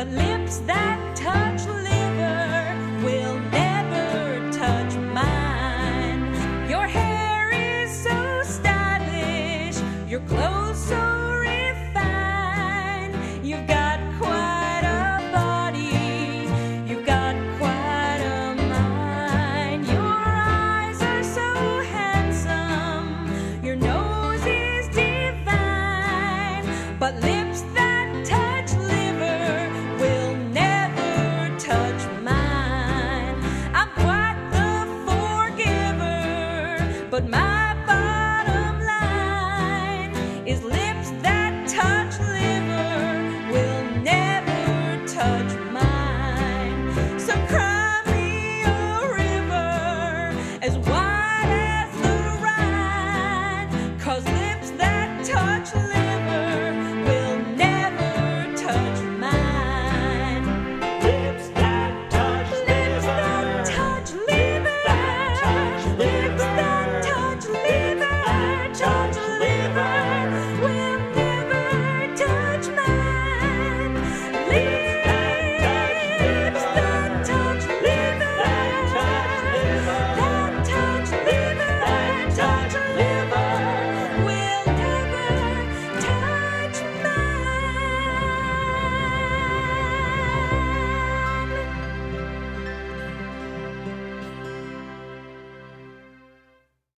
But lips that touch liver will never touch mine. Your hair is so stylish, your clothes so refined. You've got quite a body, you've got quite a mind. Your eyes are so handsome, your nose is divine. But lips that touch liver will never touch mine. I'm quite the forgiver, but my bottom line is lips that touch liver will never touch